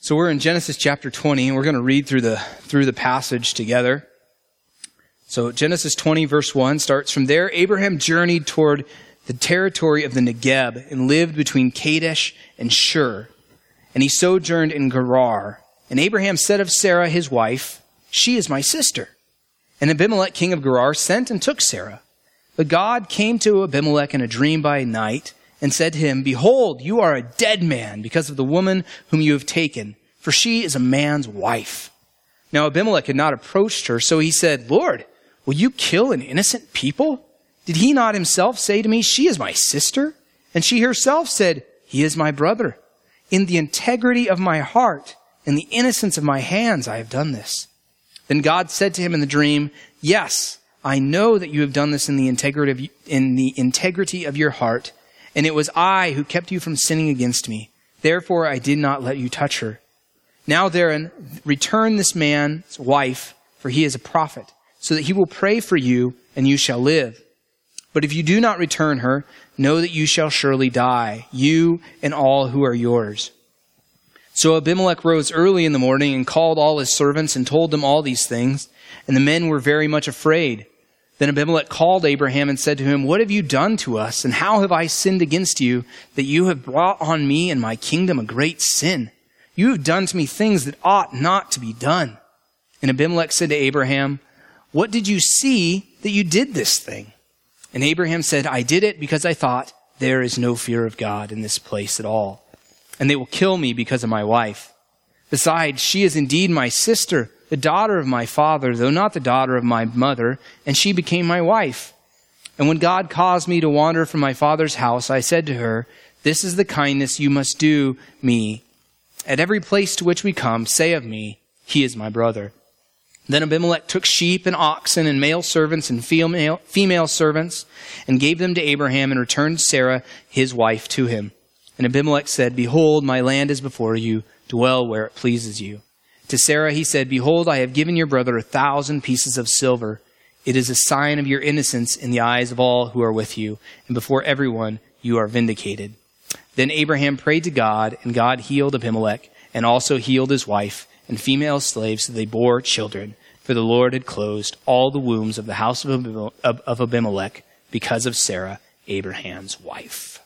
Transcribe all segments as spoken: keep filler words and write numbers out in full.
So we're in Genesis chapter twenty, and we're going to read through the through the passage together. So Genesis twenty, verse one starts, "From there, Abraham journeyed toward the territory of the Negeb and lived between Kadesh and Shur. And he sojourned in Gerar. And Abraham said of Sarah, his wife, 'She is my sister.' And Abimelech, king of Gerar, sent and took Sarah. But God came to Abimelech in a dream by night and said to him, 'Behold, you are a dead man because of the woman whom you have taken, for she is a man's wife.' Now Abimelech had not approached her, so he said, 'Lord, will you kill an innocent people? Did he not himself say to me, she is my sister?' And she herself said, 'He is my brother. In the integrity of my heart and the innocence of my hands I have done this.' Then God said to him in the dream, 'Yes, I know that you have done this in the integrity of, in the integrity of your heart, and it was I who kept you from sinning against me. Therefore I did not let you touch her. Now therein, return this man's wife, for he is a prophet, so that he will pray for you, and you shall live. But if you do not return her, know that you shall surely die, you and all who are yours.' So Abimelech rose early in the morning and called all his servants and told them all these things, and the men were very much afraid. Then Abimelech called Abraham and said to him, 'What have you done to us, and how have I sinned against you, that you have brought on me and my kingdom a great sin? You have done to me things that ought not to be done.' And Abimelech said to Abraham, 'What did you see that you did this thing?' And Abraham said, 'I did it because I thought, there is no fear of God in this place at all, and they will kill me because of my wife. Besides, she is indeed my sister, the daughter of my father, though not the daughter of my mother, and she became my wife. And when God caused me to wander from my father's house, I said to her, this is the kindness you must do me. At every place to which we come, say of me, he is my brother.' Then Abimelech took sheep and oxen and male servants and female, female servants and gave them to Abraham and returned Sarah, his wife, to him. And Abimelech said, 'Behold, my land is before you. Dwell where it pleases you.' To Sarah he said, 'Behold, I have given your brother a thousand pieces of silver. It is a sign of your innocence in the eyes of all who are with you, and before everyone you are vindicated.' Then Abraham prayed to God, and God healed Abimelech, and also healed his wife and female slaves, so they bore children. For the Lord had closed all the wombs of the house of Abimelech because of Sarah, Abraham's wife."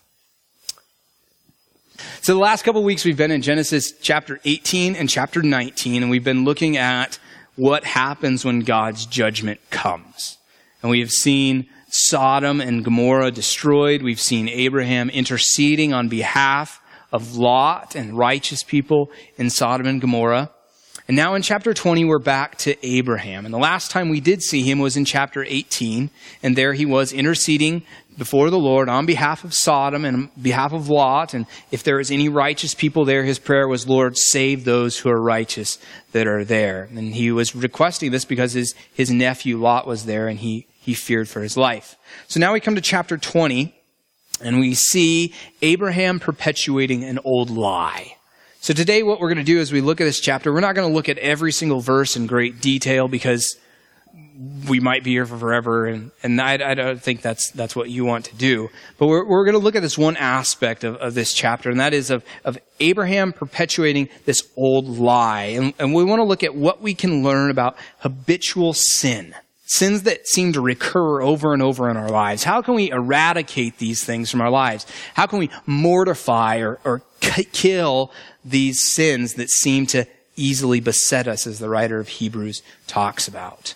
So the last couple of weeks we've been in Genesis chapter eighteen and chapter nineteen, and we've been looking at what happens when God's judgment comes. And we have seen Sodom and Gomorrah destroyed. We've seen Abraham interceding on behalf of Lot and righteous people in Sodom and Gomorrah. And now in chapter twenty, we're back to Abraham. And the last time we did see him was in chapter eighteen. And there he was interceding before the Lord on behalf of Sodom and on behalf of Lot. And if there is any righteous people there, his prayer was, "Lord, save those who are righteous that are there." And he was requesting this because his, his nephew Lot was there, and he, he feared for his life. So now we come to chapter twenty, and we see Abraham perpetuating an old lie. So today what we're going to do as we look at this chapter, we're not going to look at every single verse in great detail because we might be here for forever, and, and I, I don't think that's that's what you want to do. But we're, we're going to look at this one aspect of, of this chapter, and that is of, of Abraham perpetuating this old lie. And, and we want to look at what we can learn about habitual sin. Sins that seem to recur over and over in our lives. How can we eradicate these things from our lives? How can we mortify or, or k- kill these sins that seem to easily beset us, as the writer of Hebrews talks about?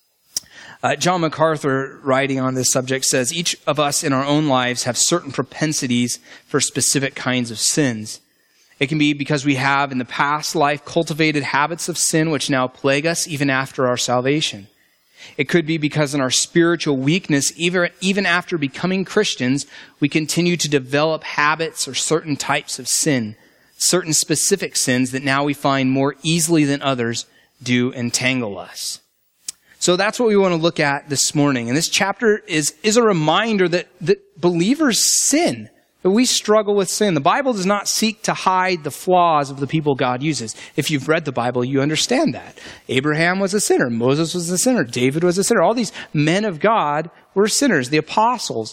Uh, John MacArthur, writing on this subject, says, each of us in our own lives have certain propensities for specific kinds of sins. It can be because we have in the past life cultivated habits of sin which now plague us even after our salvation. It could be because in our spiritual weakness, even, even after becoming Christians, we continue to develop habits or certain types of sin, certain specific sins that now we find more easily than others do entangle us. So that's what we want to look at this morning. And this chapter is, is a reminder that, that believers sin, that we struggle with sin. The Bible does not seek to hide the flaws of the people God uses. If you've read the Bible, you understand that. Abraham was a sinner. Moses was a sinner. David was a sinner. All these men of God were sinners. The apostles.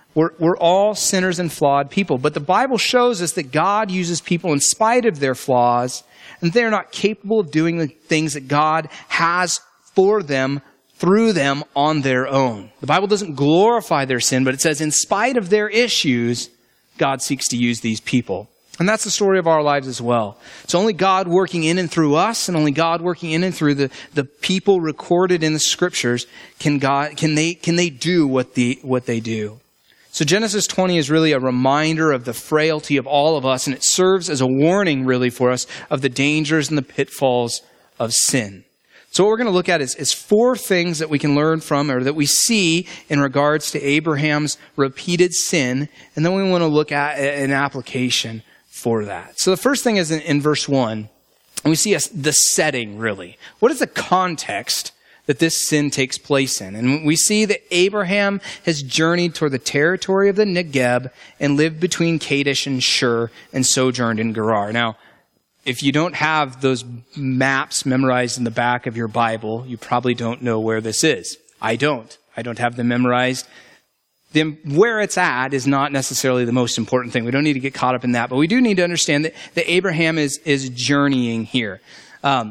We're, we're all sinners and flawed people. But the Bible shows us that God uses people in spite of their flaws, and they're not capable of doing the things that God has for them, through them, on their own. The Bible doesn't glorify their sin, but it says in spite of their issues, God seeks to use these people. And that's the story of our lives as well. It's only God working in and through us, and only God working in and through the, the people recorded in the scriptures can God can they can they do what the what they do. So Genesis twenty is really a reminder of the frailty of all of us, and it serves as a warning really for us of the dangers and the pitfalls of sin. So what we're going to look at is, is four things that we can learn from, or that we see in regards to Abraham's repeated sin, and then we want to look at an application for that. So the first thing is in, in verse one, and we see a, the setting really. What is the context that this sin takes place in? And we see that Abraham has journeyed toward the territory of the Negeb and lived between Kadesh and Shur and sojourned in Gerar. Now, if you don't have those maps memorized in the back of your Bible, you probably don't know where this is. I don't. I don't have them memorized. Then where it's at is not necessarily the most important thing. We don't need to get caught up in that, but we do need to understand that, that Abraham is, is journeying here. Um,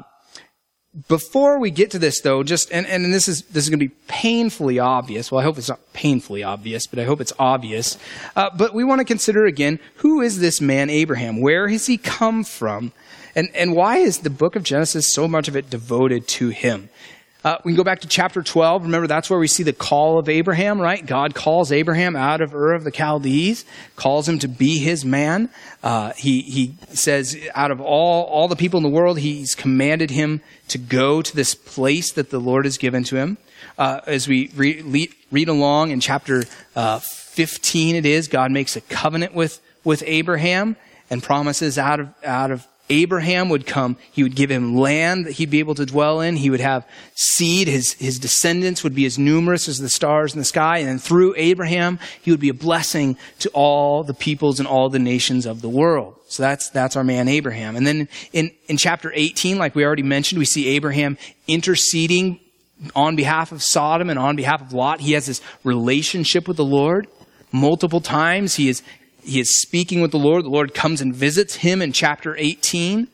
before we get to this though, just, and, and this is, this is going to be painfully obvious. Well, I hope it's not painfully obvious, but I hope it's obvious. Uh, but we want to consider again, who is this man Abraham? Where has he come from? And, and why is the book of Genesis, so much of it devoted to him? Uh, we can go back to chapter twelve. Remember, that's where we see the call of Abraham, right? God calls Abraham out of Ur of the Chaldees, calls him to be his man. Uh, he, he says, out of all, all the people in the world, he's commanded him to go to this place that the Lord has given to him. Uh, as we re- le- read along in chapter uh, fifteen, it is, God makes a covenant with, with Abraham and promises out of, out of Abraham would come. He would give him land that he'd be able to dwell in. He would have seed. His, his descendants would be as numerous as the stars in the sky. And then through Abraham, he would be a blessing to all the peoples and all the nations of the world. So that's, that's our man Abraham. And then in, in chapter eighteen, like we already mentioned, we see Abraham interceding on behalf of Sodom and on behalf of Lot. He has this relationship with the Lord. Multiple times he is He is speaking with the Lord. The Lord comes and visits him in chapter eighteen.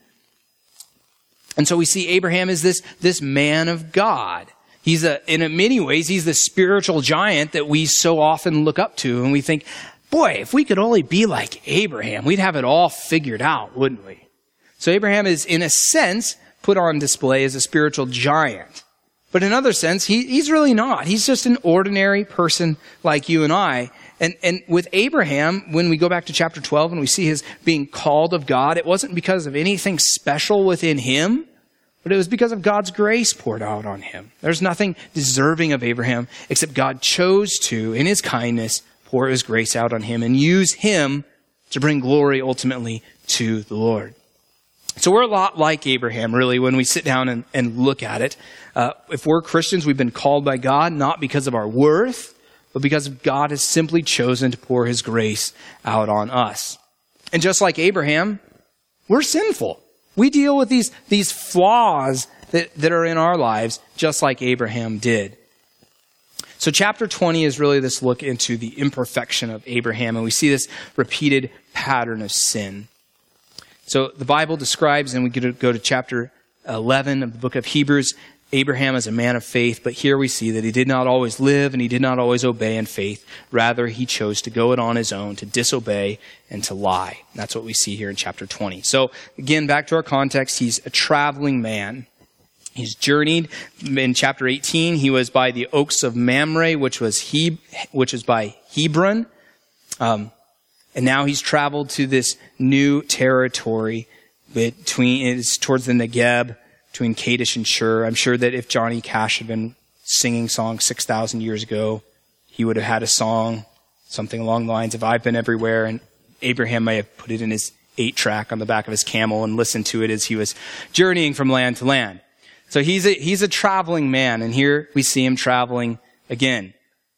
And so we see Abraham as this, this man of God. He's a, in many ways, he's the spiritual giant that we so often look up to. And we think, boy, if we could only be like Abraham, we'd have it all figured out, wouldn't we? So Abraham is, in a sense, put on display as a spiritual giant. But in another sense, he, he's really not. He's just an ordinary person like you and I. And, and with Abraham, when we go back to chapter twelve and we see his being called of God, it wasn't because of anything special within him, but it was because of God's grace poured out on him. There's nothing deserving of Abraham except God chose to, in his kindness, pour his grace out on him and use him to bring glory ultimately to the Lord. So we're a lot like Abraham, really, when we sit down and, and look at it. Uh, if we're Christians, we've been called by God, not because of our worth, but because God has simply chosen to pour his grace out on us. And just like Abraham, we're sinful. We deal with these, these flaws that, that are in our lives, just like Abraham did. So chapter twenty is really this look into the imperfection of Abraham, and we see this repeated pattern of sin. So the Bible describes, and we get to go to chapter eleven of the book of Hebrews, Abraham is a man of faith, but here we see that he did not always live and he did not always obey in faith. Rather, he chose to go it on his own, to disobey and to lie. And that's what we see here in chapter twenty. So again, back to our context, he's a traveling man. He's journeyed. In chapter eighteen, he was by the oaks of Mamre, which was he, which is by Hebron. Um, and now he's traveled to this new territory between, it's towards the Negeb, between Kadesh and Shur. I'm sure that if Johnny Cash had been singing songs six thousand years ago, he would have had a song, something along the lines of I've Been Everywhere, and Abraham may have put it in his eight track on the back of his camel and listened to it as he was journeying from land to land. So he's a, he's a traveling man, and here we see him traveling again.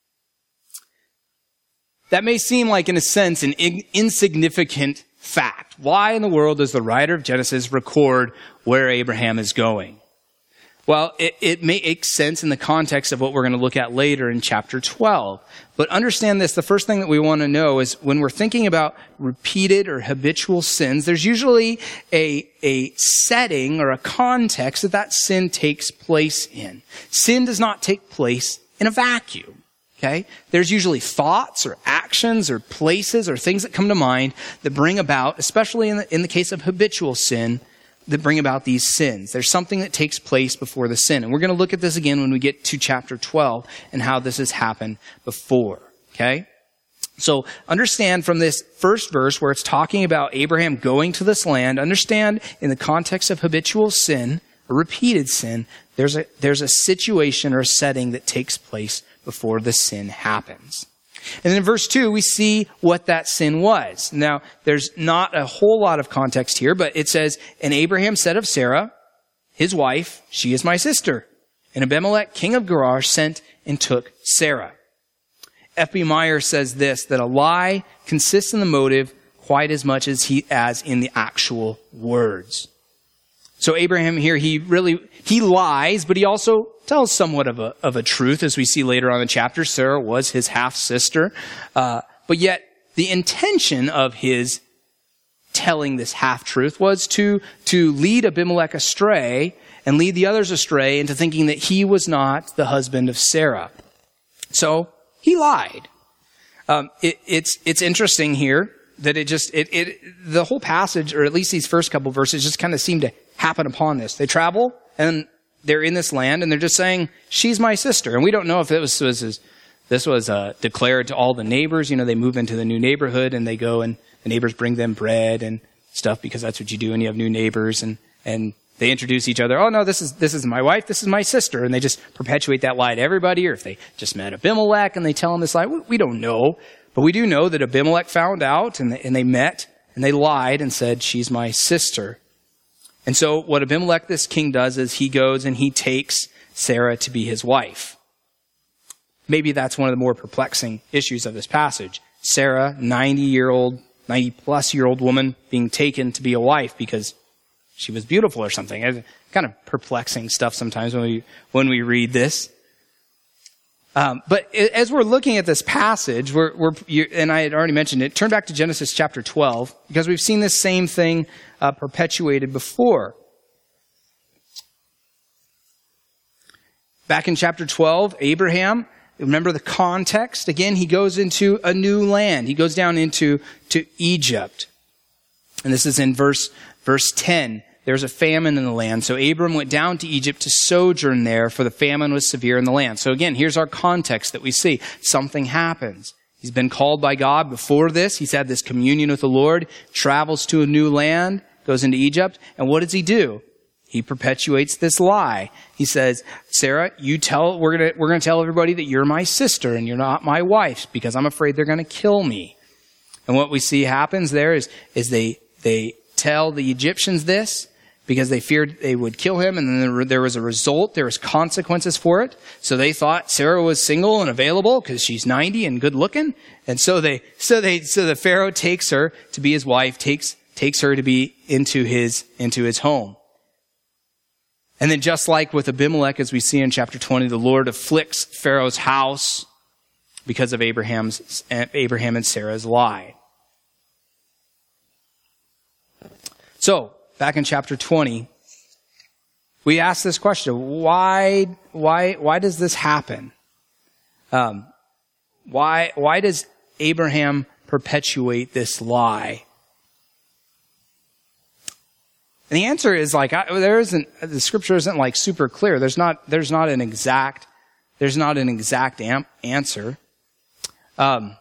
That may seem like, in a sense, an in- insignificant fact. Why in the world does the writer of Genesis record where Abraham is going? Well, it, it makes sense in the context of what we're going to look at later in chapter twelve. But understand this, the first thing that we want to know is when we're thinking about repeated or habitual sins, there's usually a, a setting or a context that that sin takes place in. Sin does not take place in a vacuum. Okay? There's usually thoughts or actions or places or things that come to mind that bring about, especially in the, in the case of habitual sin, that bring about these sins. There's something that takes place before the sin. And we're going to look at this again when we get to chapter twelve and how this has happened before. Okay? So understand from this first verse where it's talking about Abraham going to this land, understand in the context of habitual sin, a repeated sin, there's a, there's a situation or a setting that takes place before the sin happens. And then in verse two, we see what that sin was. Now, there's not a whole lot of context here, but it says, and Abraham said of Sarah, his wife, she is my sister. And Abimelech, king of Gerar, sent and took Sarah. F B Meyer says this, that a lie consists in the motive quite as much as he as in the actual words. So Abraham here, he really, he lies, but he also tells somewhat of a, of a truth, as we see later on in the chapter. Sarah was his half-sister. Uh, but yet, the intention of his telling this half-truth was to, to lead Abimelech astray and lead the others astray into thinking that he was not the husband of Sarah. So, he lied. Um, it, it's, it's interesting here that it just, it, it, the whole passage, or at least these first couple verses, just kind of seem to happen upon this. They travel, and they're in this land, and they're just saying, she's my sister. And we don't know if it was, was this was uh, declared to all the neighbors. You know, they move into the new neighborhood, and they go, and the neighbors bring them bread and stuff, because that's what you do when you have new neighbors. And, and they introduce each other. Oh, no, this is this is my wife, this is my sister. And they just perpetuate that lie to everybody. Or if they just met Abimelech, and they tell him this lie, we, we don't know. But we do know that Abimelech found out, and they, and they met, and they lied and said, she's my sister. And so what Abimelech, this king, does is he goes and he takes Sarah to be his wife. Maybe that's one of the more perplexing issues of this passage. Sarah, ninety-year-old, ninety-plus-year-old woman, being taken to be a wife because she was beautiful or something. It's kind of perplexing stuff sometimes when we when we read this. Um, but as we're looking at this passage, we're, we're you, and I had already mentioned it, turn back to Genesis chapter twelve, because we've seen this same thing uh, perpetuated before. Back in chapter twelve, Abraham, remember the context? Again, he goes into a new land. He goes down into to Egypt. And this is in verse, verse ten. There's a famine in the land. So Abram went down to Egypt to sojourn there, for the famine was severe in the land. So again, here's our context that we see. Something happens. He's been called by God before this. He's had this communion with the Lord, travels to a new land, goes into Egypt. And what does he do? He perpetuates this lie. He says, Sarah, you tell, we're going to, we're going to tell everybody that you're my sister and you're not my wife, because I'm afraid they're going to kill me. And what we see happens there is, is they, they tell the Egyptians this, because they feared they would kill him, and then there was a result, there was consequences for it. So they thought Sarah was single and available because she's ninety and good looking. And so they, so they, so the Pharaoh takes her to be his wife, takes, takes her to be into his, into his home. And then just like with Abimelech, as we see in chapter twenty, the Lord afflicts Pharaoh's house because of Abraham's, Abraham and Sarah's lie. So, back in chapter twenty, we ask this question: Why, why, why does this happen? Um, why, why does Abraham perpetuate this lie? And the answer is like I, there isn't. The scripture isn't like super clear. There's not. There's not an exact. There's not an exact am- answer. Um,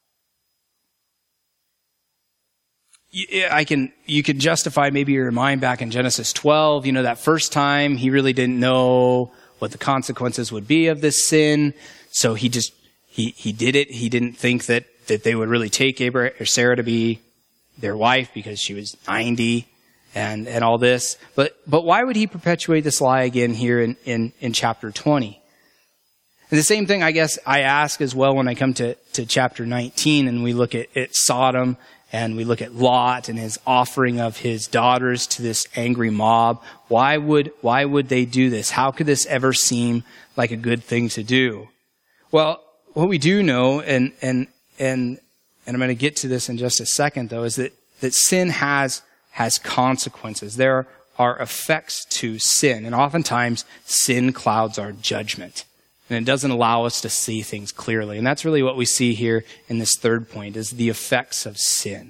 I can, you can justify maybe your mind back in Genesis twelve, you know, that first time he really didn't know what the consequences would be of this sin. So he just, he, he did it. He didn't think that, that they would really take Abraham or Sarah to be their wife because she was ninety and, and all this. But, but why would he perpetuate this lie again here in, in, in chapter twenty? And the same thing, I guess, I ask as well when I come to, to chapter nineteen and we look at, at Sodom and we look at Lot and his offering of his daughters to this angry mob. Why would, why would they do this? How could this ever seem like a good thing to do? Well, what we do know, and, and, and, and I'm going to get to this in just a second though, is that, that sin has, has consequences. There are effects to sin, and oftentimes sin clouds our judgment. And it doesn't allow us to see things clearly. And that's really what we see here in this third point, is the effects of sin.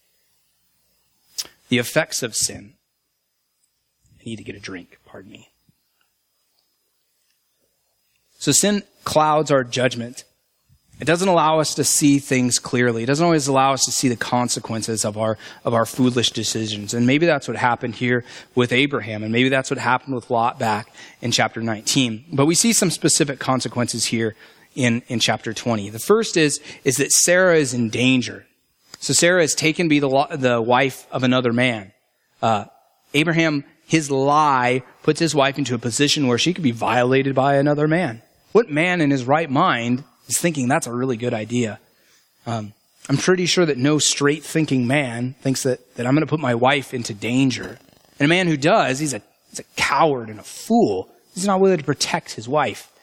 The effects of sin. I need to get a drink, pardon me. So sin clouds our judgment. It doesn't allow us to see things clearly. It doesn't always allow us to see the consequences of our of our foolish decisions. And maybe that's what happened here with Abraham, and maybe that's what happened with Lot back in chapter nineteen. But we see some specific consequences here in, in chapter twenty. The first is, is that Sarah is in danger. So Sarah is taken to be the, the wife of another man. Uh, Abraham, his lie, puts his wife into a position where she could be violated by another man. What man in his right mind is thinking that's a really good idea? Um, I'm pretty sure that no straight-thinking man thinks that, that I'm going to put my wife into danger. And a man who does, he's a, he's a coward and a fool. He's not willing to protect his wife.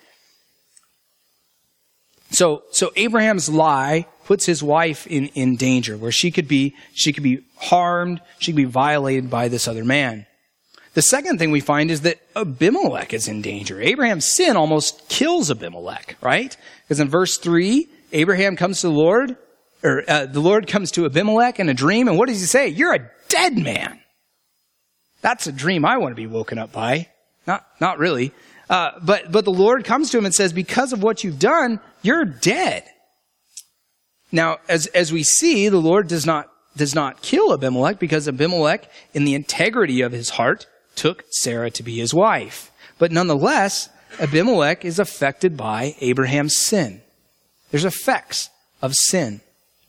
So, so Abraham's lie puts his wife in, in danger, where she could be, she could be harmed, she could be violated by this other man. The second thing we find is that Abimelech is in danger. Abraham's sin almost kills Abimelech, right? Because in verse three, Abraham comes to the Lord, or uh, the Lord comes to Abimelech in a dream, and what does he say? You're a dead man. That's a dream I want to be woken up by. Not, not really. Uh, but, but the Lord comes to him and says, because of what you've done, you're dead. Now, as, as we see, the Lord does not, does not kill Abimelech, because Abimelech, in the integrity of his heart, took Sarah to be his wife. But nonetheless, Abimelech is affected by Abraham's sin. There's effects of sin.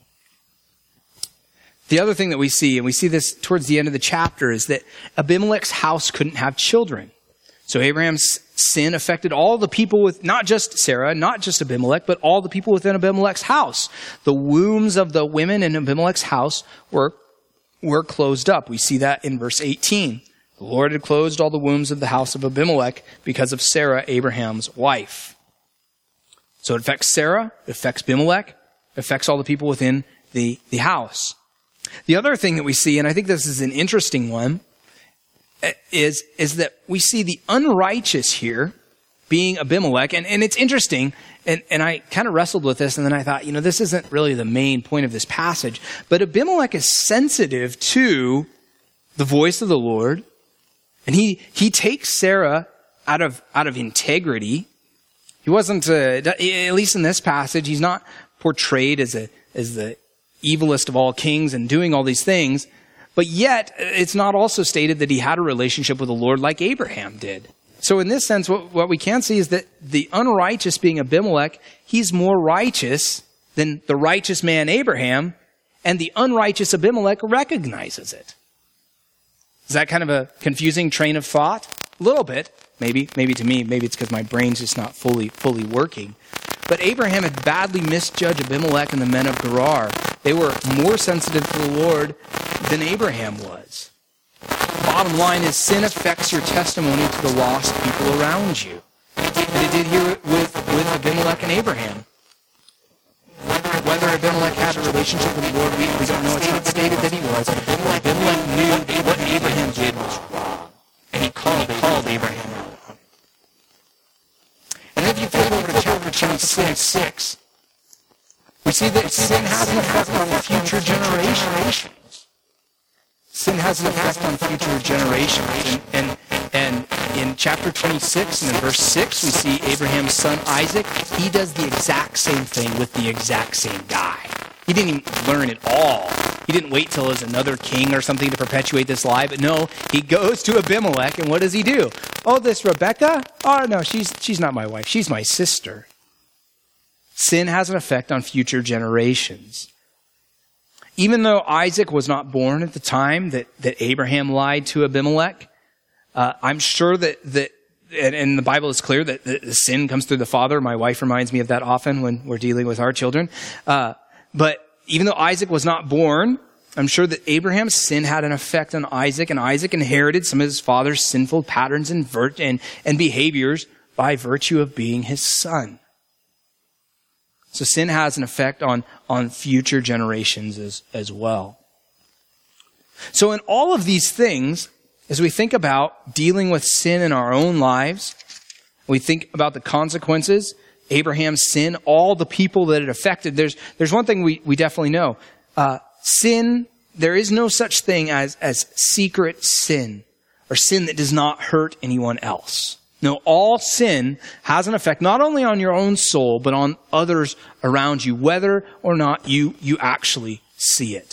The other thing that we see, and we see this towards the end of the chapter, is that Abimelech's house couldn't have children. So Abraham's sin affected all the people with, not just Sarah, not just Abimelech, but all the people within Abimelech's house. The wombs of the women in Abimelech's house were, were closed up. We see that in verse eighteen. The Lord had closed all the wombs of the house of Abimelech because of Sarah, Abraham's wife. So it affects Sarah, it affects Abimelech, it affects all the people within the, the house. The other thing that we see, and I think this is an interesting one, is, is that we see the unrighteous here being Abimelech. And, and it's interesting, and, and I kind of wrestled with this, and then I thought, you know, this isn't really the main point of this passage. But Abimelech is sensitive to the voice of the Lord. And he, he takes Sarah out of, out of integrity. He wasn't, uh, at least in this passage, he's not portrayed as a, as the evilest of all kings and doing all these things. But yet, it's not also stated that he had a relationship with the Lord like Abraham did. So in this sense, what, what we can see is that the unrighteous being Abimelech, he's more righteous than the righteous man Abraham, and the unrighteous Abimelech recognizes it. Is that kind of a confusing train of thought? A little bit, maybe. Maybe to me, maybe it's because my brain's just not fully, fully working. But Abraham had badly misjudged Abimelech and the men of Gerar. They were more sensitive to the Lord than Abraham was. Bottom line is, sin affects your testimony to the lost people around you. And it did here with, with Abimelech and Abraham. Whether Abimelech had a relationship with the Lord, we, we don't know. It's not stated that he was. Abimelech knew what Abraham did was wrong. And he called, called Abraham out. And if you flip over to chapter twenty-six, we see that sin has an effect on future generations. Sin has an effect on future generations. And, and, and in chapter twenty-six and in verse six, we see Abraham's son Isaac. He does the exact same thing with the exact same guy. He didn't even learn it all. He didn't wait till there's another king or something to perpetuate this lie. But no, he goes to Abimelech, and what does he do? Oh, this Rebecca? Oh, no, she's, she's not my wife. She's my sister. Sin has an effect on future generations. Even though Isaac was not born at the time that, that Abraham lied to Abimelech, uh, I'm sure that, that and, and the Bible is clear that the, the sin comes through the father. My wife reminds me of that often when we're dealing with our children. Uh, but even though Isaac was not born I'm sure that Abraham's sin had an effect on Isaac, and Isaac inherited some of his father's sinful patterns and, vir- and, and behaviors by virtue of being his son. So sin has an effect on, on future generations as, as well. So in all of these things, as we think about dealing with sin in our own lives, we think about the consequences, Abraham's sin, all the people that it affected, there's, there's one thing we, we definitely know. Uh, sin, there is no such thing as, as secret sin or sin that does not hurt anyone else. No, all sin has an effect not only on your own soul, but on others around you, whether or not you, you actually see it.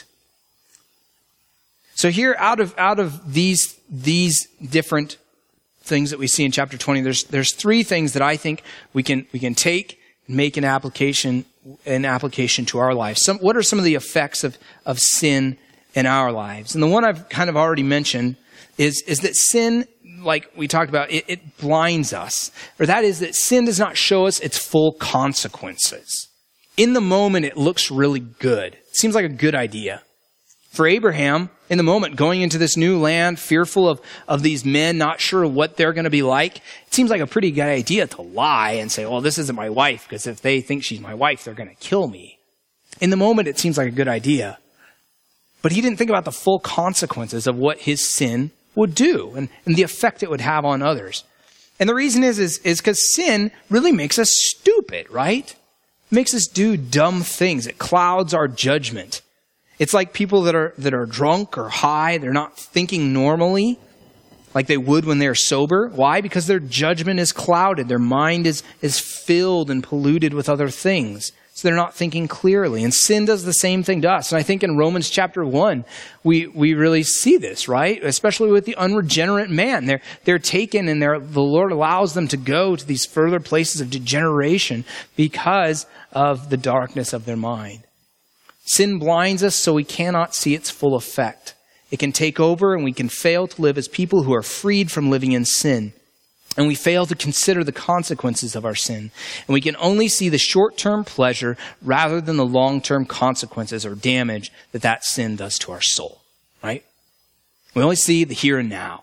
So here, out of, out of these, these different things that we see in chapter twenty, there's, there's three things that I think we can, we can take and make an application, an application to our lives. Some, what are some of the effects of, of sin in our lives? And the one I've kind of already mentioned is, is that sin, like we talked about, it, it blinds us. Or that is that sin does not show us its full consequences. In the moment, it looks really good. It seems like a good idea. For Abraham, in the moment, going into this new land, fearful of, of these men, not sure what they're going to be like, it seems like a pretty good idea to lie and say, oh, this isn't my wife, because if they think she's my wife, they're going to kill me. In the moment, it seems like a good idea. But he didn't think about the full consequences of what his sin would do and, and the effect it would have on others. And the reason is, is, is because sin really makes us stupid, right? It makes us do dumb things. It clouds our judgment. It's like people that are, that are drunk or high. They're not thinking normally like they would when they're sober. Why? Because their judgment is clouded. Their mind is, is filled and polluted with other things. So they're not thinking clearly. And sin does the same thing to us. And I think in Romans chapter one, we, we really see this, right? Especially with the unregenerate man. They're, they're taken and they're, the Lord allows them to go to these further places of degeneration because of the darkness of their mind. Sin blinds us so we cannot see its full effect. It can take over and we can fail to live as people who are freed from living in sin. And we fail to consider the consequences of our sin. And we can only see the short-term pleasure rather than the long-term consequences or damage that that sin does to our soul, right? We only see the here and now.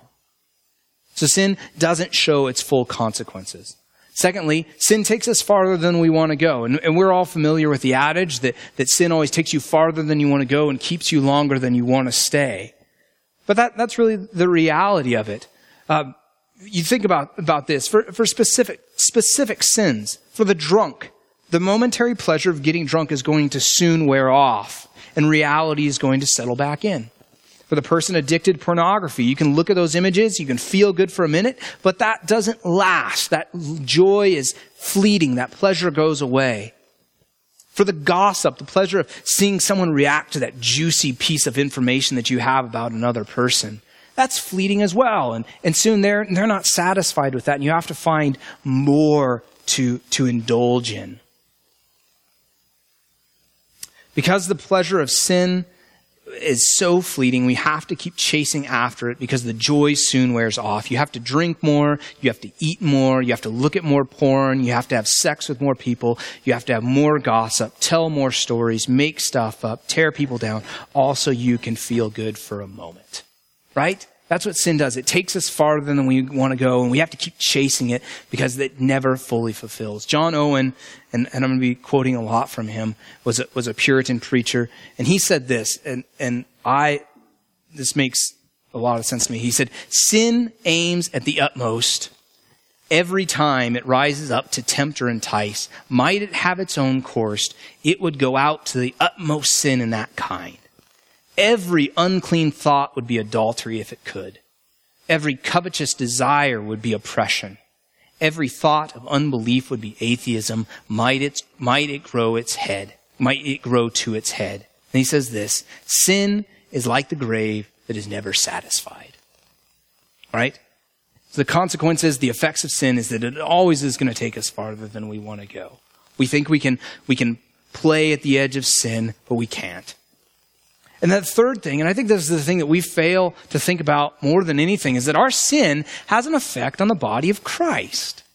So sin doesn't show its full consequences. Secondly, sin takes us farther than we want to go. And, and we're all familiar with the adage that, that sin always takes you farther than you want to go and keeps you longer than you want to stay. But that, that's really the reality of it. Uh, you think about, about this. For, for specific, specific sins, for the drunk, the momentary pleasure of getting drunk is going to soon wear off, and reality is going to settle back in. For the person addicted to pornography, you can look at those images, you can feel good for a minute, but that doesn't last. That joy is fleeting. That pleasure goes away. For the gossip, the pleasure of seeing someone react to that juicy piece of information that you have about another person, that's fleeting as well. And, and soon they're, they're not satisfied with that, and you have to find more to, to indulge in. Because the pleasure of sin is so fleeting, we have to keep chasing after it because the joy soon wears off. You have to drink more, you have to eat more, you have to look at more porn, you have to have sex with more people, you have to have more gossip, tell more stories, make stuff up, tear people down, all so you can feel good for a moment. Right? That's what sin does. It takes us farther than we want to go, and we have to keep chasing it because it never fully fulfills. John Owen, and, and I'm going to be quoting a lot from him, was a, was a Puritan preacher, and he said this, and, and I, this makes a lot of sense to me. He said, sin aims at the utmost. Every time it rises up to tempt or entice, might it have its own course, it would go out to the utmost sin in that kind. Every unclean thought would be adultery if it could. Every covetous desire would be oppression. Every thought of unbelief would be atheism. Might it, might it grow its head? Might it grow to its head? And he says this, sin is like the grave that is never satisfied. All right? So the consequences, the effects of sin is that it always is going to take us farther than we want to go. We think we can, we can play at the edge of sin, but we can't. And that third thing, and I think this is the thing that we fail to think about more than anything, is that our sin has an effect on the body of Christ.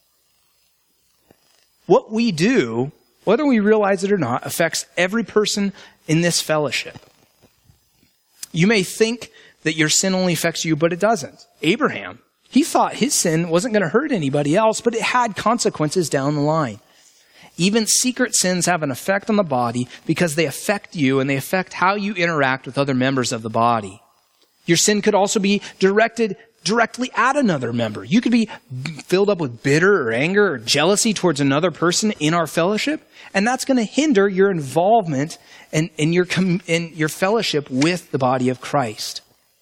What we do, whether we realize it or not, affects every person in this fellowship. You may think that your sin only affects you, but it doesn't. Abraham, he thought his sin wasn't going to hurt anybody else, but it had consequences down the line. Even secret sins have an effect on the body because they affect you and they affect how you interact with other members of the body. Your sin could also be directed directly at another member. You could be filled up with bitter or anger or jealousy towards another person in our fellowship, and that's going to hinder your involvement and, and your, in your fellowship with the body of Christ.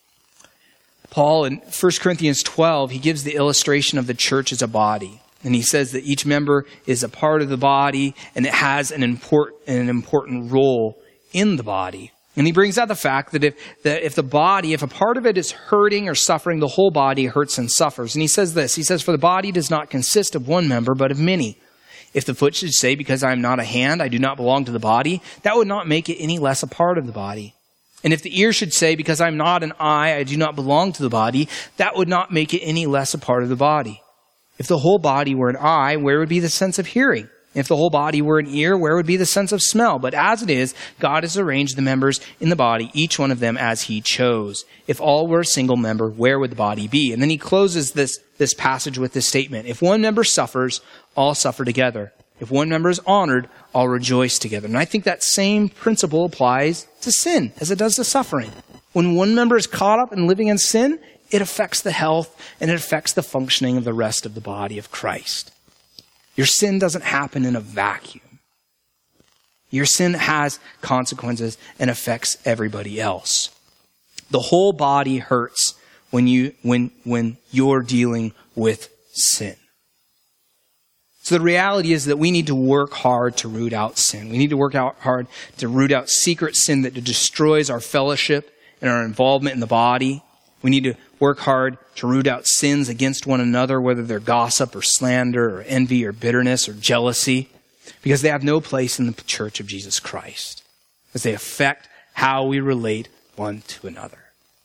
Paul in First Corinthians twelve, he gives the illustration of the church as a body. And he says that each member is a part of the body and it has an important, an important role in the body. And he brings out the fact that if, that if the body, if a part of it is hurting or suffering, the whole body hurts and suffers. And he says this, he says, for the body does not consist of one member, but of many. If the foot should say, because I am not a hand, I do not belong to the body, that would not make it any less a part of the body. And if the ear should say, because I'm not an eye, I do not belong to the body, that would not make it any less a part of the body. If the whole body were an eye, where would be the sense of hearing? If the whole body were an ear, where would be the sense of smell? But as it is, God has arranged the members in the body, each one of them as he chose. If all were a single member, where would the body be? And then he closes this, this passage with this statement. If one member suffers, all suffer together. If one member is honored, all rejoice together. And I think that same principle applies to sin as it does to suffering. When one member is caught up in living in sin, it affects the health and it affects the functioning of the rest of the body of Christ. Your sin doesn't happen in a vacuum. Your sin has consequences and affects everybody else. The whole body hurts when you when when you're dealing with sin. So the reality is that we need to work hard to root out sin. We need to work out hard to root out secret sin that destroys our fellowship and our involvement in the body. We need to work hard to root out sins against one another, whether they're gossip or slander or envy or bitterness or jealousy, because they have no place in the church of Jesus Christ, as they affect how we relate one to another.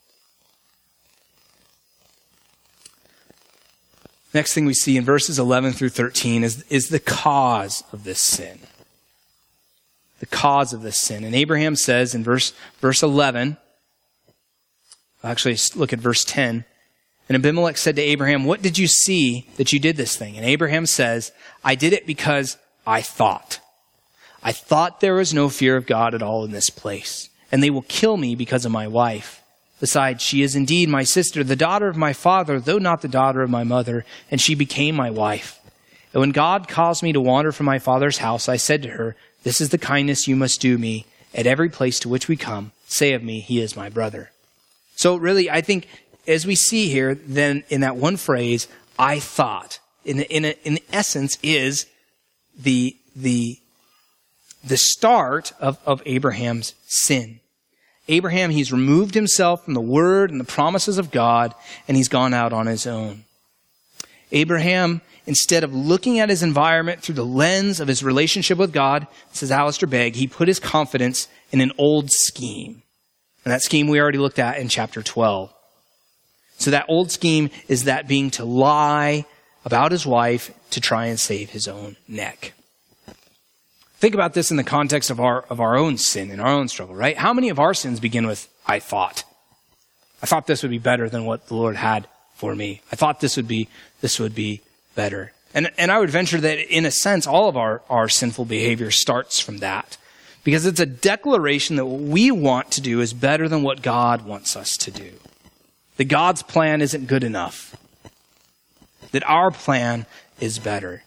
Next thing we see in verses eleven through thirteen is, is the cause of this sin. The cause of this sin. And Abraham says in verse, verse eleven, actually look at verse ten. And Abimelech said to Abraham, what did you see that you did this thing? And Abraham says, I did it because I thought. I thought there was no fear of God at all in this place, and they will kill me because of my wife. Besides, she is indeed my sister, the daughter of my father, though not the daughter of my mother, and she became my wife. And when God caused me to wander from my father's house, I said to her, this is the kindness you must do me. At every place to which we come, say of me, he is my brother. So really, I think as we see here, then in that one phrase, I thought, in in, a, in essence, is the the the start of, of Abraham's sin. Abraham, he's removed himself from the word and the promises of God, and he's gone out on his own. Abraham, instead of looking at his environment through the lens of his relationship with God, says Alistair Begg, he put his confidence in an old scheme. And that scheme we already looked at in chapter twelve. So that old scheme is that being to lie about his wife to try and save his own neck. Think about this in the context of our of our own sin and our own struggle, right? How many of our sins begin with, I thought? I thought this would be better than what the Lord had for me. I thought this would be this would be better. And and I would venture that in a sense, all of our, our sinful behavior starts from that. Because it's a declaration that what we want to do is better than what God wants us to do. That God's plan isn't good enough. That our plan is better.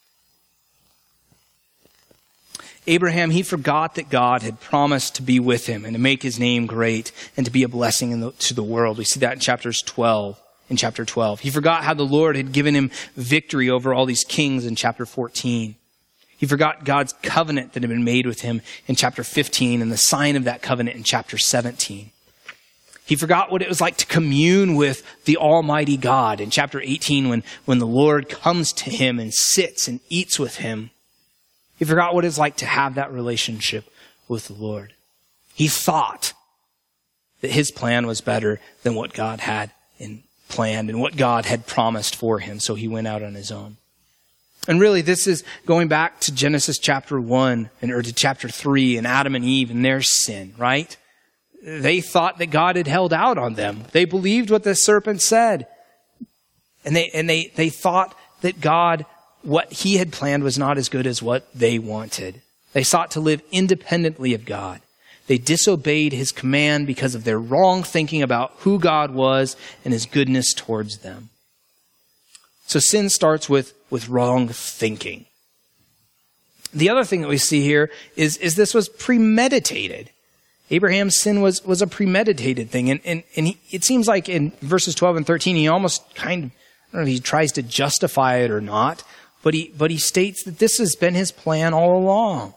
Abraham, he forgot that God had promised to be with him and to make his name great and to be a blessing in the, to the world. We see that in chapters twelve. In chapter twelve. He forgot how the Lord had given him victory over all these kings in chapter fourteen. He forgot God's covenant that had been made with him in chapter fifteen and the sign of that covenant in chapter seventeen. He forgot what it was like to commune with the Almighty God in chapter eighteen when, when the Lord comes to him and sits and eats with him. He forgot what it's like to have that relationship with the Lord. He thought that his plan was better than what God had in planned and what God had promised for him, so he went out on his own. And really, this is going back to Genesis chapter one and or to chapter three and Adam and Eve and their sin, right? they thought that God had held out on them. They believed what the serpent said. And they, and they, they thought that God, what he had planned was not as good as what they wanted. They sought to live independently of God. They disobeyed his command because of their wrong thinking about who God was and his goodness towards them. So sin starts with, with wrong thinking. The other thing that we see here is, is this was premeditated. Abraham's sin was, was a premeditated thing. And, and, and he, it seems like in verses twelve and thirteen, he almost kind of, I don't know if he tries to justify it or not, but he, but he states that this has been his plan all along.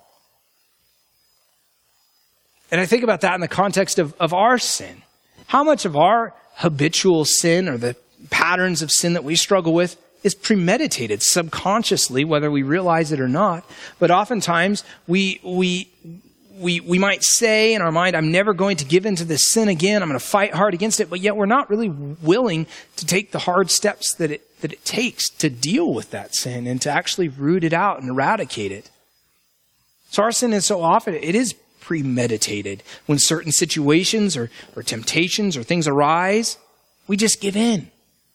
And I think about that in the context of, of our sin. How much of our habitual sin or the patterns of sin that we struggle with is premeditated subconsciously, whether we realize it or not. But oftentimes we, we, we, we might say in our mind, I'm never going to give in to this sin again. I'm going to fight hard against it. But yet we're not really willing to take the hard steps that it, that it takes to deal with that sin and to actually root it out and eradicate it. So our sin is so often, it is premeditated. When certain situations or, or temptations or things arise, we just give in.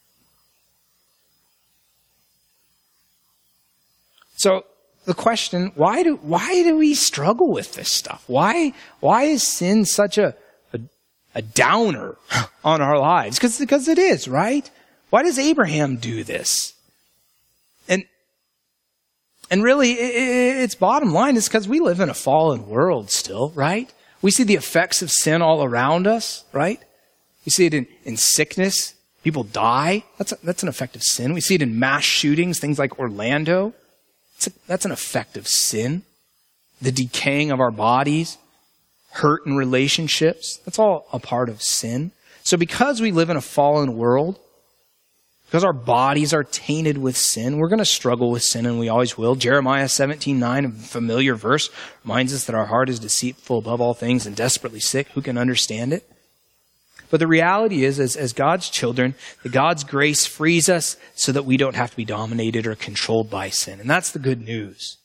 So the question, why do why do we struggle with this stuff? Why why is sin such a a, a downer on our lives? Because because it is, right? Why does Abraham do this? And and really, it, it, its bottom line is because we live in a fallen world still, right? We see the effects of sin all around us, right? We see it in, in sickness. People die. That's a, that's an effect of sin. We see it in mass shootings, things like Orlando. A, that's an effect of sin. The decaying of our bodies, hurt in relationships, that's all a part of sin. So because we live in a fallen world, because our bodies are tainted with sin, we're going to struggle with sin, and we always will. Jeremiah seventeen nine, a familiar verse, reminds us that our heart is deceitful above all things and desperately sick. Who can understand it? But the reality is, as, as God's children, that God's grace frees us so that we don't have to be dominated or controlled by sin. And that's the good news.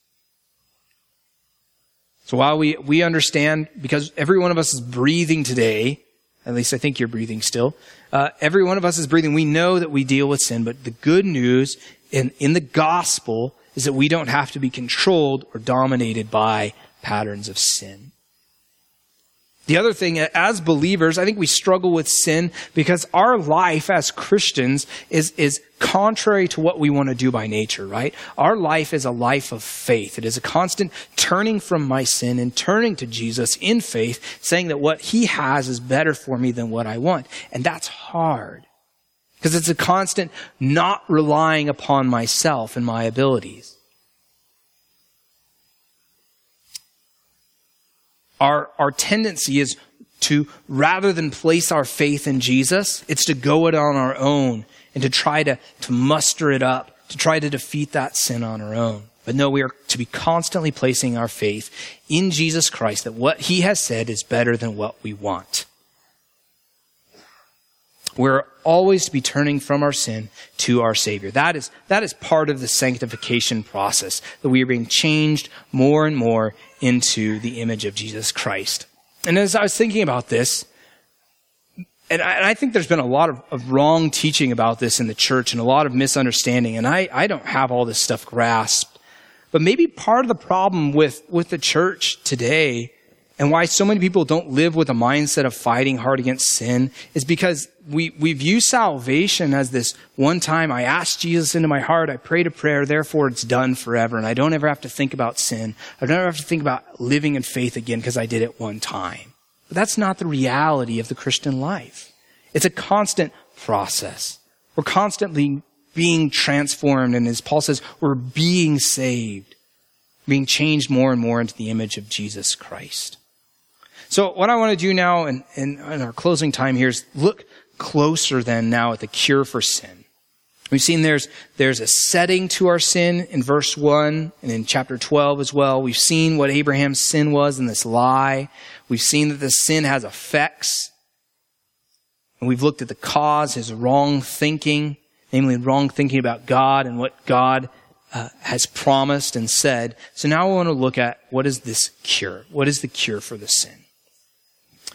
So while we, we understand, because every one of us is breathing today, at least I think you're breathing still, uh, every one of us is breathing, we know that we deal with sin, but the good news in, in the gospel is that we don't have to be controlled or dominated by patterns of sin. The other thing, as believers, I think we struggle with sin because our life as Christians is, is contrary to what we want to do by nature, right? Our life is a life of faith. It is a constant turning from my sin and turning to Jesus in faith, saying that what he has is better for me than what I want. And that's hard because it's a constant not relying upon myself and my abilities. Our, our tendency is to, rather than place our faith in Jesus, it's to go it on our own and to try to, to muster it up, to try to defeat that sin on our own. But no, we are to be constantly placing our faith in Jesus Christ, that what he has said is better than what we want. We're always to be turning from our sin to our Savior. That is, that is part of the sanctification process, that we are being changed more and more into the image of Jesus Christ. And as I was thinking about this, and I, and I think there's been a lot of, of wrong teaching about this in the church and a lot of misunderstanding, and I, I don't have all this stuff grasped. But maybe part of the problem with, with the church today and why so many people don't live with a mindset of fighting hard against sin is because we, we view salvation as this one time, I asked Jesus into my heart, I prayed a prayer, therefore it's done forever, and I don't ever have to think about sin. I don't ever have to think about living in faith again because I did it one time. But that's not the reality of the Christian life. It's a constant process. We're constantly being transformed, and as Paul says, we're being saved, being changed more and more into the image of Jesus Christ. So what I want to do now in, in, in our closing time here is look closer then now at the cure for sin. We've seen there's, there's a setting to our sin in verse one and in chapter twelve as well. We've seen what Abraham's sin was in this lie. We've seen that this sin has effects. And we've looked at the cause, his wrong thinking, namely wrong thinking about God and what God uh, has promised and said. So now I want to look at what is this cure? What is the cure for the sin?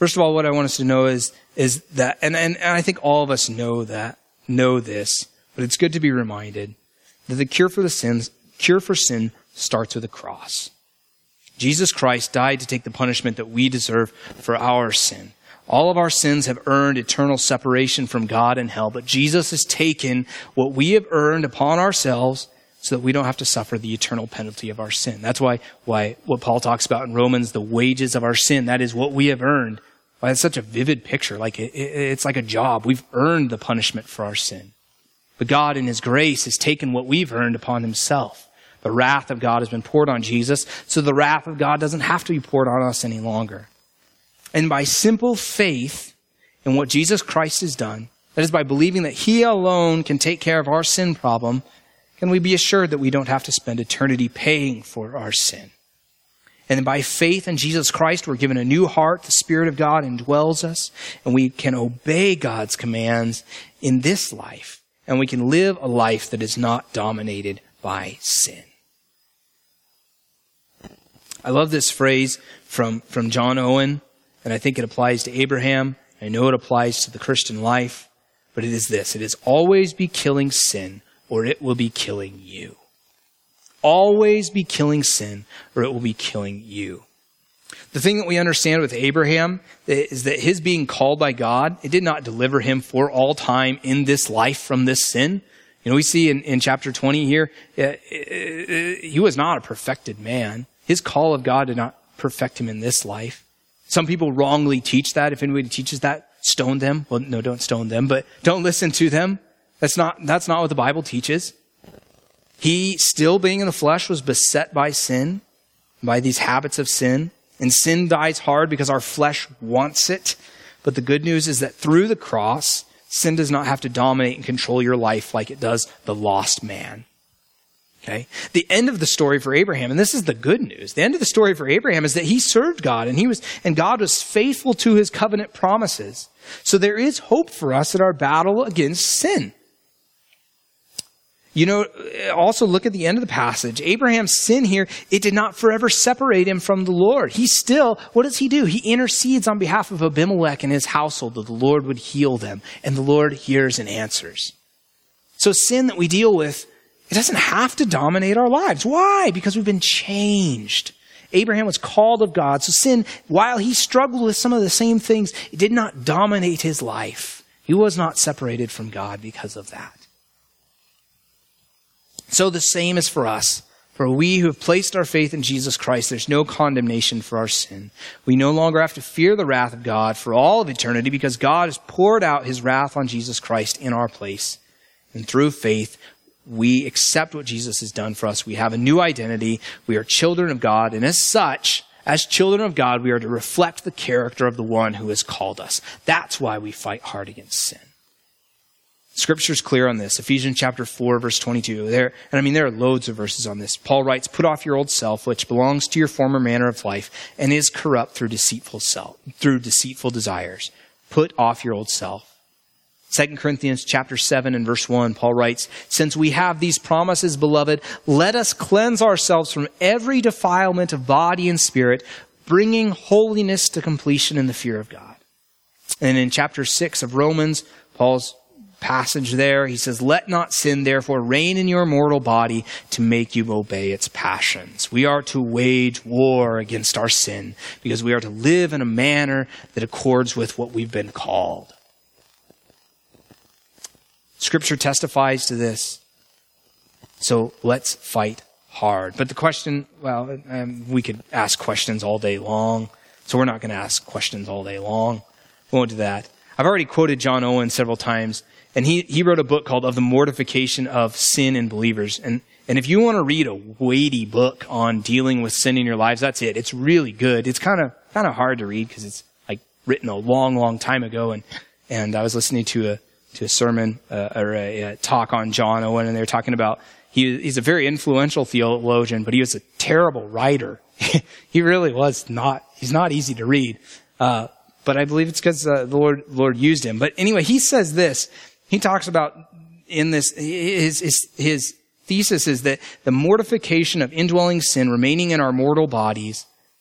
First of all, what I want us to know is, is that, and, and, and I think all of us know that, know this, but it's good to be reminded that the cure for the sins, cure for sin starts with a cross. Jesus Christ died to take the punishment that we deserve for our sin. All of our sins have earned eternal separation from God and hell, but Jesus has taken what we have earned upon ourselves so that we don't have to suffer the eternal penalty of our sin. That's why, why what Paul talks about in Romans, the wages of our sin, that is what we have earned. Why it's such a vivid picture. Like it, it, it's like a job. We've earned the punishment for our sin. But God in his grace has taken what we've earned upon himself. The wrath of God has been poured on Jesus, so the wrath of God doesn't have to be poured on us any longer. And by simple faith in what Jesus Christ has done, that is by believing that he alone can take care of our sin problem, can we be assured that we don't have to spend eternity paying for our sin. And then by faith in Jesus Christ, we're given a new heart. The Spirit of God indwells us, and we can obey God's commands in this life. And we can live a life that is not dominated by sin. I love this phrase from, from John Owen, and I think it applies to Abraham. I know it applies to the Christian life, but it is this. It is always be killing sin, or it will be killing you. Always be killing sin, or it will be killing you. The thing that we understand with Abraham is that his being called by God, it did not deliver him for all time in this life from this sin. You know, we see in, in chapter twenty here, uh, he was not a perfected man. His call of God did not perfect him in this life. Some people wrongly teach that. If anybody teaches that, stone them. Well, no, don't stone them, but don't listen to them. That's not, that's not what the Bible teaches. He, still being in the flesh, was beset by sin, by these habits of sin. And sin dies hard because our flesh wants it. But the good news is that through the cross, sin does not have to dominate and control your life like it does the lost man. Okay? The end of the story for Abraham, and this is the good news, the end of the story for Abraham is that he served God, and he was, and God was faithful to his covenant promises. So there is hope for us in our battle against sin. You know, also look at the end of the passage. Abraham's sin here, it did not forever separate him from the Lord. He still, what does he do? He intercedes on behalf of Abimelech and his household that the Lord would heal them. And the Lord hears and answers. So sin that we deal with, it doesn't have to dominate our lives. Why? Because we've been changed. Abraham was called of God. So sin, while he struggled with some of the same things, it did not dominate his life. He was not separated from God because of that. So the same is for us. For we who have placed our faith in Jesus Christ, there's no condemnation for our sin. We no longer have to fear the wrath of God for all of eternity because God has poured out his wrath on Jesus Christ in our place. And through faith, we accept what Jesus has done for us. We have a new identity. We are children of God. And as such, as children of God, we are to reflect the character of the one who has called us. That's why we fight hard against sin. Scripture's clear on this. Ephesians chapter four, verse twenty-two. There, and I mean, there are loads of verses on this. Paul writes, "Put off your old self, which belongs to your former manner of life, and is corrupt through deceitful self, through deceitful desires. Put off your old self." Second Corinthians chapter seven and verse one, Paul writes, "Since we have these promises, beloved, let us cleanse ourselves from every defilement of body and spirit, bringing holiness to completion in the fear of God." And in chapter six of Romans, Paul's passage there, he says, "Let not sin therefore reign in your mortal body to make you obey its passions." We are to wage war against our sin because we are to live in a manner that accords with what we've been called. Scripture testifies to this. So let's fight hard. But the question, well, um, we could ask questions all day long. So we're not going to ask questions all day long. We won't do that. I've already quoted John Owen several times. And he, he wrote a book called Of the Mortification of Sin in Believers. And, and if you want to read a weighty book on dealing with sin in your lives, that's it. It's really good. It's kind of, kind of hard to read because it's like written a long, long time ago. And, and I was listening to a, to a sermon, uh, or a, a talk on John Owen, and they were talking about, he, he's a very influential theologian, but he was a terrible writer. He really was not, he's not easy to read. Uh, but I believe it's because uh, the Lord, Lord used him. But anyway, he says this. He talks about in this, his, his, his thesis is that the mortification of indwelling sin remaining in our mortal bodies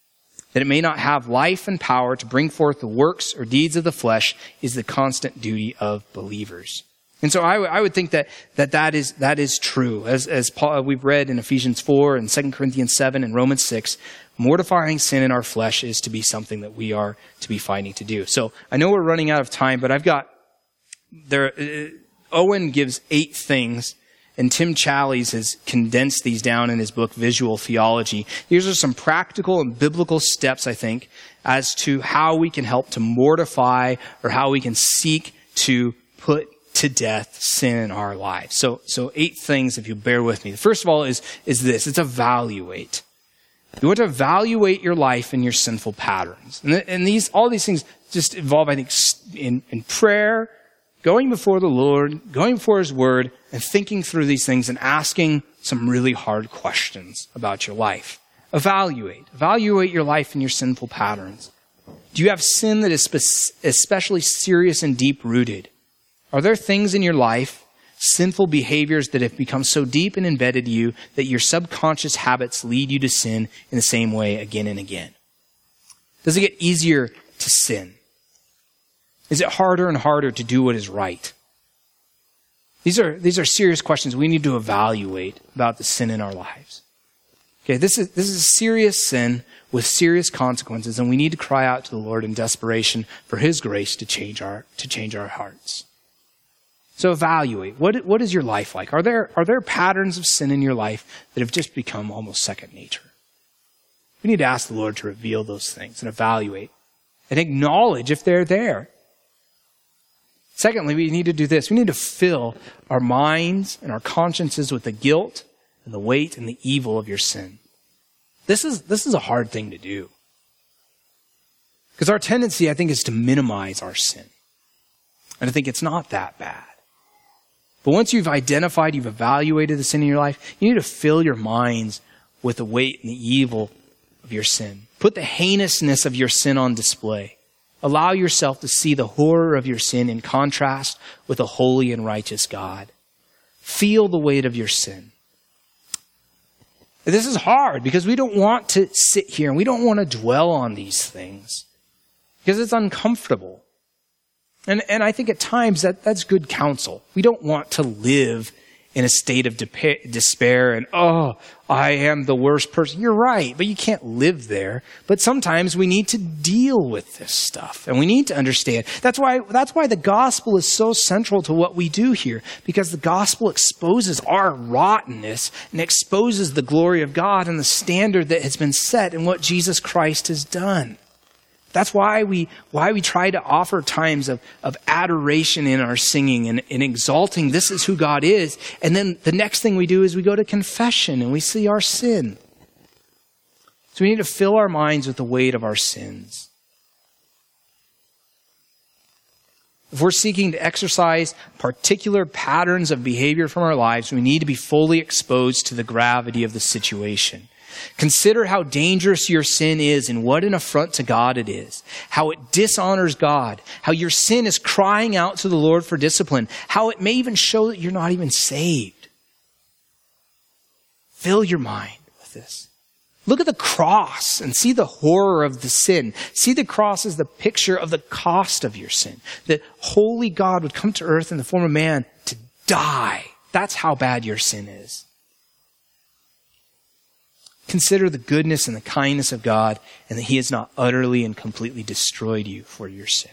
that it may not have life and power to bring forth the works or deeds of the flesh, is the constant duty of believers. And so I, w- I would think that that, that, is, that is true. As, as Paul, we've read in Ephesians four and Second Corinthians seven and Romans six, mortifying sin in our flesh is to be something that we are to be fighting to do. So I know we're running out of time, but I've got, there, uh, Owen gives eight things, and Tim Challies has condensed these down in his book, Visual Theology. These are some practical and biblical steps, I think, as to how we can help to mortify or how we can seek to put to death sin in our lives. So, so eight things, if you bear with me. The first of all is, is this, it's evaluate. You want to evaluate your life and your sinful patterns. And, th- and these, all these things just involve, I think, in, in prayer, going before the Lord, going before His Word, and thinking through these things and asking some really hard questions about your life. Evaluate. Evaluate your life and your sinful patterns. Do you have sin that is spe- especially serious and deep-rooted? Are there things in your life, sinful behaviors that have become so deep and embedded in you that your subconscious habits lead you to sin in the same way again and again? Does it get easier to sin? Is it harder and harder to do what is right? These are, these are serious questions we need to evaluate about the sin in our lives. Okay, this is, this is a serious sin with serious consequences, and we need to cry out to the Lord in desperation for His grace to change our, to change our hearts. So evaluate. What, what is your life like? Are there, are there patterns of sin in your life that have just become almost second nature? We need to ask the Lord to reveal those things and evaluate and acknowledge if they're there. Secondly, we need to do this. We need to fill our minds and our consciences with the guilt and the weight and the evil of your sin. This is, this is a hard thing to do. Because our tendency, I think, is to minimize our sin. And I think it's not that bad. But once you've identified, you've evaluated the sin in your life, you need to fill your minds with the weight and the evil of your sin. Put the heinousness of your sin on display. Allow yourself to see the horror of your sin in contrast with a holy and righteous God. Feel the weight of your sin. This is hard because we don't want to sit here and we don't want to dwell on these things because it's uncomfortable. And and I think at times that, that's good counsel. We don't want to live in a state of de- despair and, oh, I am the worst person. You're right, but you can't live there. But sometimes we need to deal with this stuff and we need to understand. That's why, that's why the gospel is so central to what we do here, because the gospel exposes our rottenness and exposes the glory of God and the standard that has been set in what Jesus Christ has done. That's why we why we try to offer times of, of adoration in our singing and, and exalting this is who God is. And then the next thing we do is we go to confession and we see our sin. So we need to fill our minds with the weight of our sins. If we're seeking to exercise particular patterns of behavior from our lives, we need to be fully exposed to the gravity of the situation. Consider how dangerous your sin is and what an affront to God it is. How it dishonors God. How your sin is crying out to the Lord for discipline. How it may even show that you're not even saved. Fill your mind with this. Look at the cross and see the horror of the sin. See the cross as the picture of the cost of your sin. That holy God would come to earth in the form of man to die. That's how bad your sin is. Consider the goodness and the kindness of God and that He has not utterly and completely destroyed you for your sin.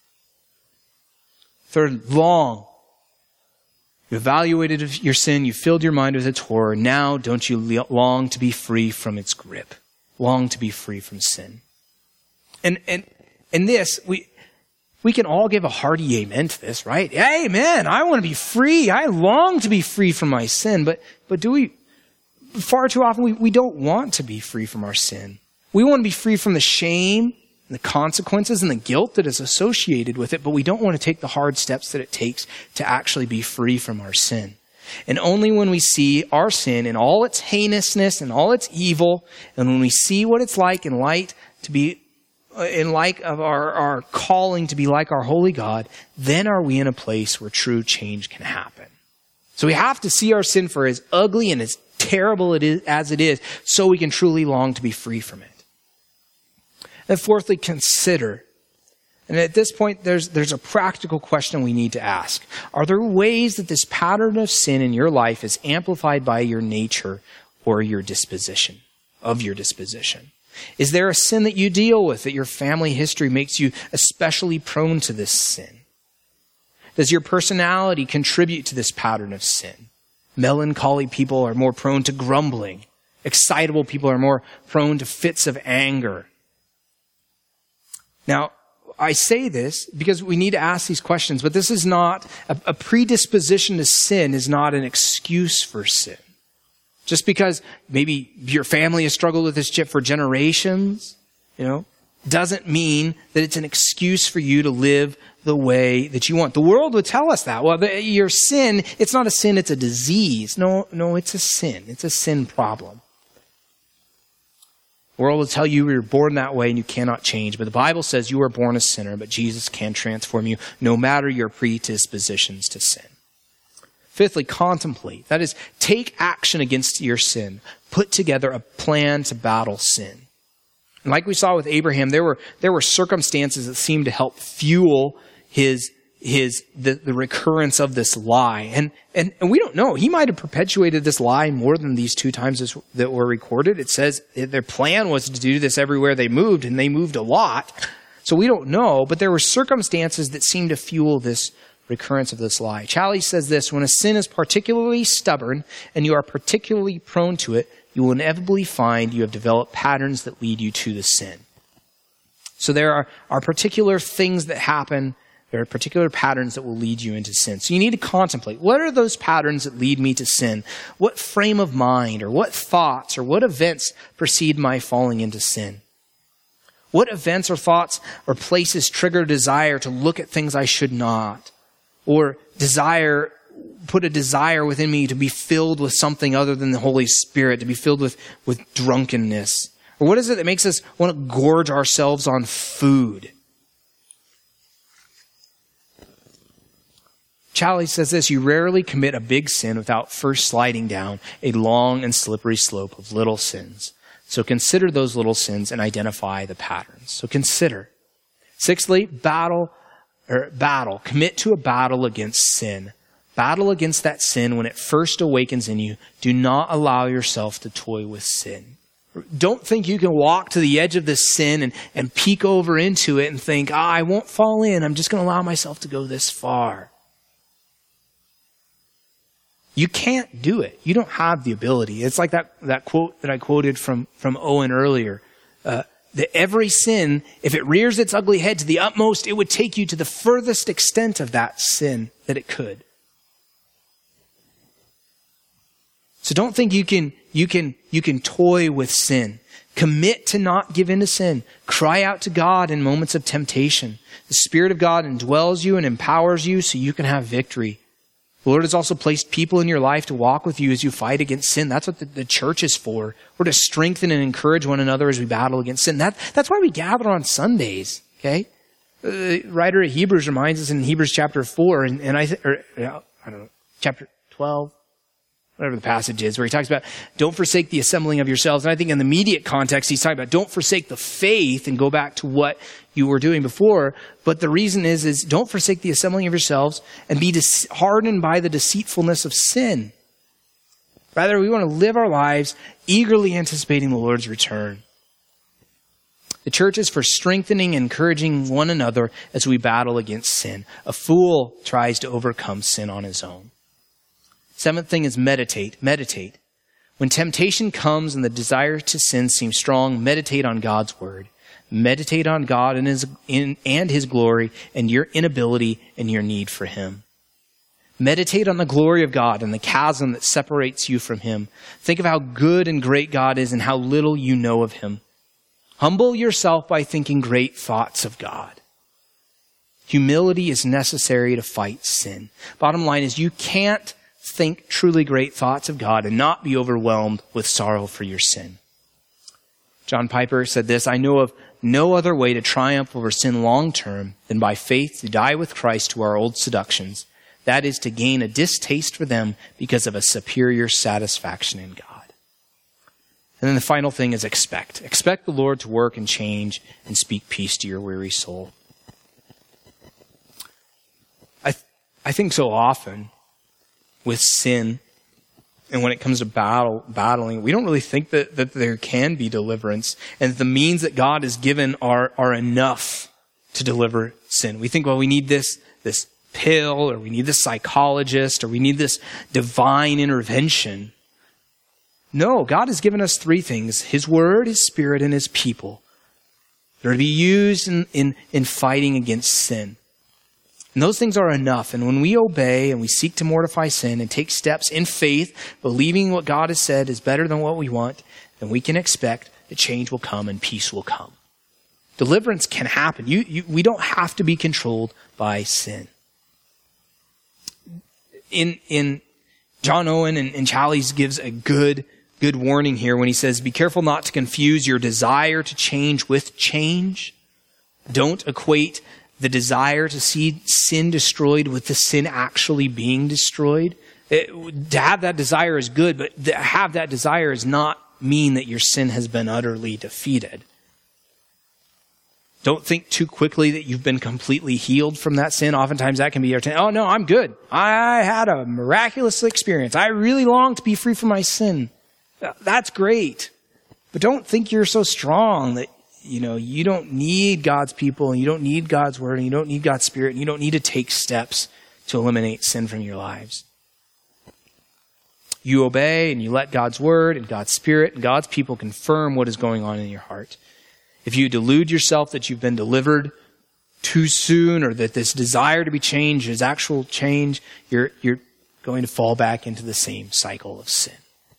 Third, long. You evaluated your sin, you filled your mind with its horror. Now don't you long to be free from its grip. Long to be free from sin. And and and this, we we can all give a hearty amen to this, right? Amen. I want to be free. I long to be free from my sin. But but do we Far too often, we, we don't want to be free from our sin. We want to be free from the shame and the consequences and the guilt that is associated with it, but we don't want to take the hard steps that it takes to actually be free from our sin. And only when we see our sin in all its heinousness and all its evil, and when we see what it's like in light to be, in light of our, our calling to be like our holy God, then are we in a place where true change can happen. So we have to see our sin for as ugly and as terrible it is as it is, so we can truly long to be free from it. And fourthly, consider. And at this point, there's, there's a practical question we need to ask. Are there ways that this pattern of sin in your life is amplified by your nature or your disposition, of your disposition? Is there a sin that you deal with that your family history makes you especially prone to this sin? Does your personality contribute to this pattern of sin? Melancholy people are more prone to grumbling. Excitable people are more prone to fits of anger. Now, I say this because we need to ask these questions, but this is not, a, a predisposition to sin is not an excuse for sin. Just because maybe your family has struggled with this chip for generations, you know, doesn't mean that it's an excuse for you to live the way that you want. The world would tell us that. Well, the, your sin, it's not a sin, it's a disease. No, no, it's a sin. It's a sin problem. The world will tell you you're born that way and you cannot change. But the Bible says you are born a sinner, but Jesus can transform you no matter your predispositions to sin. Fifthly, contemplate. That is, take action against your sin. Put together a plan to battle sin. And like we saw with Abraham, there were, there were circumstances that seemed to help fuel his, his, the, the recurrence of this lie. And, and, and we don't know. He might have perpetuated this lie more than these two times this, that were recorded. It says their plan was to do this everywhere they moved, and they moved a lot. So we don't know, but there were circumstances that seemed to fuel this recurrence of this lie. Challis says this: when a sin is particularly stubborn and you are particularly prone to it, you will inevitably find you have developed patterns that lead you to the sin. So there are, are particular things that happen. There are particular patterns that will lead you into sin. So you need to contemplate, what are those patterns that lead me to sin? What frame of mind or what thoughts or what events precede my falling into sin? What events or thoughts or places trigger desire to look at things I should not? Or desire, put a desire within me to be filled with something other than the Holy Spirit, to be filled with, with drunkenness? Or what is it that makes us want to gorge ourselves on food? Challis says this: you rarely commit a big sin without first sliding down a long and slippery slope of little sins. So consider those little sins and identify the patterns. So consider. Sixthly, battle or battle. Commit to a battle against sin. Battle against that sin when it first awakens in you. Do not allow yourself to toy with sin. Don't think you can walk to the edge of this sin and, and peek over into it and think, ah, I won't fall in. I'm just going to allow myself to go this far. You can't do it. You don't have the ability. It's like that, that quote that I quoted from, from Owen earlier. Uh, that every sin, if it rears its ugly head to the utmost, it would take you to the furthest extent of that sin that it could. So don't think you can, you can, you can toy with sin. Commit to not give in to sin. Cry out to God in moments of temptation. The Spirit of God indwells you and empowers you so you can have victory. The Lord has also placed people in your life to walk with you as you fight against sin. That's what the, the church is for. We're to strengthen and encourage one another as we battle against sin. That, that's why we gather on Sundays, okay? The writer of Hebrews reminds us in Hebrews chapter four, and, and I, th- or, I don't know, chapter twelve, whatever the passage is, where he talks about don't forsake the assembling of yourselves. And I think in the immediate context, he's talking about don't forsake the faith and go back to what you were doing before. But the reason is, is don't forsake the assembling of yourselves and be dis- hardened by the deceitfulness of sin. Rather, we want to live our lives eagerly anticipating the Lord's return. The church is for strengthening and encouraging one another as we battle against sin. A fool tries to overcome sin on his own. Seventh thing is meditate. Meditate. When temptation comes and the desire to sin seems strong, meditate on God's word. Meditate on God and his, in, and his glory and your inability and your need for him. Meditate on the glory of God and the chasm that separates you from him. Think of how good and great God is and how little you know of him. Humble yourself by thinking great thoughts of God. Humility is necessary to fight sin. Bottom line is you can't think truly great thoughts of God and not be overwhelmed with sorrow for your sin. John Piper said this: I know of no other way to triumph over sin long term than by faith to die with Christ to our old seductions. That is to gain a distaste for them because of a superior satisfaction in God. And then the final thing is expect. Expect the Lord to work and change and speak peace to your weary soul. I th- I think so often with sin, and when it comes to battle, battling, we don't really think that, that there can be deliverance, and that the means that God has given are, are enough to deliver sin. We think, well, we need this, this pill, or we need this psychologist, or we need this divine intervention. No, God has given us three things: His Word, His Spirit, and His people. They're to be used in, in, in fighting against sin. And those things are enough. And when we obey and we seek to mortify sin and take steps in faith, believing what God has said is better than what we want, then we can expect that change will come and peace will come. Deliverance can happen. You, you, we don't have to be controlled by sin. In, in John Owen and, and Challies gives a good, good warning here when he says, be careful not to confuse your desire to change with change. Don't equate the desire to see sin destroyed with the sin actually being destroyed. It, to have that desire is good, but to have that desire does not mean that your sin has been utterly defeated. Don't think too quickly that you've been completely healed from that sin. Oftentimes that can be our t- oh no, I'm good. I had a miraculous experience. I really long to be free from my sin. That's great. But don't think you're so strong that You know, you don't need God's people, and you don't need God's word, and you don't need God's Spirit, and you don't need to take steps to eliminate sin from your lives. You obey and you let God's word and God's Spirit and God's people confirm what is going on in your heart. If you delude yourself that you've been delivered too soon, or that this desire to be changed is actual change, you're, you're going to fall back into the same cycle of sin.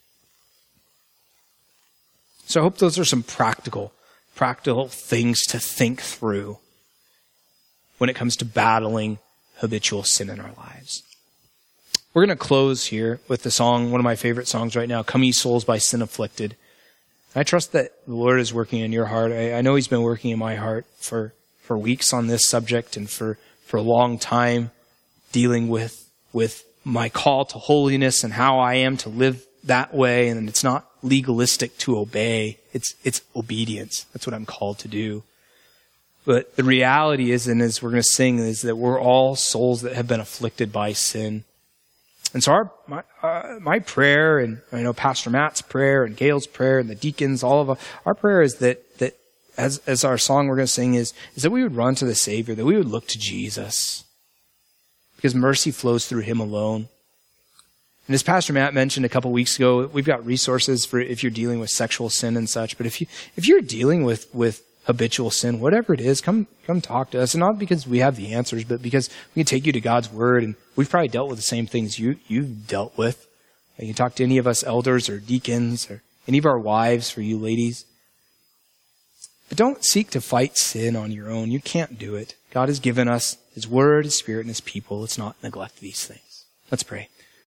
So I hope those are some practical practical things to think through when it comes to battling habitual sin in our lives. We're going to close here with the song, one of my favorite songs right now, Come Ye Souls by Sin Afflicted. I trust that the Lord is working in your heart. I, I know He's been working in my heart for, for weeks on this subject, and for, for a long time dealing with, with my call to holiness and how I am to live that way. And it's not legalistic to obey. It's, it's obedience. That's what I'm called to do. But the reality is, and as we're going to sing, is that we're all souls that have been afflicted by sin. And so our, my, uh, my prayer, and I know Pastor Matt's prayer and Gail's prayer and the deacons, all of us, our prayer is that, that as, as our song we're going to sing is, is that we would run to the Savior, that we would look to Jesus, because mercy flows through Him alone. And as Pastor Matt mentioned a couple weeks ago, we've got resources for if you're dealing with sexual sin and such. But if you if you're dealing with, with habitual sin, whatever it is, come come talk to us. And not because we have the answers, but because we can take you to God's Word, and we've probably dealt with the same things you you've dealt with. You can talk to any of us elders or deacons or any of our wives, for you ladies. But don't seek to fight sin on your own. You can't do it. God has given us His Word, His Spirit, and His people. Let's not neglect these things. Let's pray.